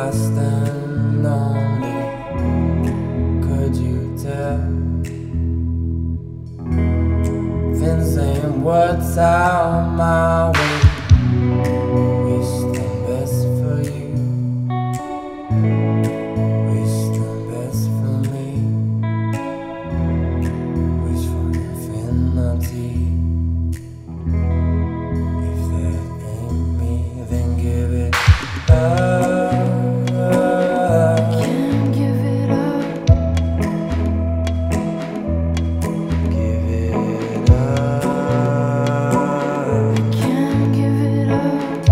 lost and lonely. Could you tell? Things ain't words out my way. Wish the best for you. Wish the best for me. Wish for infinity. If that ain't me, then give it up. Can't give it up. Give it up. Can't give it up.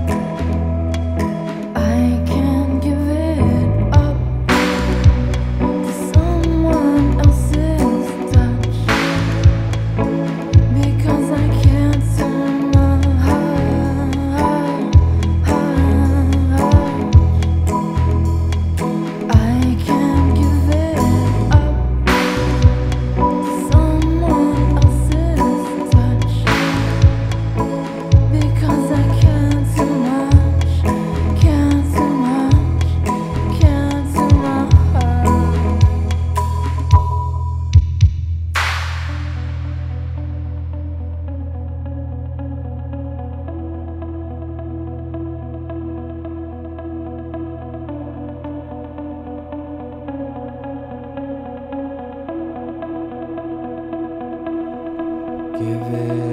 I can't give it up to someone else's touch, because I can't turn my heart. I can't give it up to someone else's touch, because I can't too much, can't too much, can't too much. Give it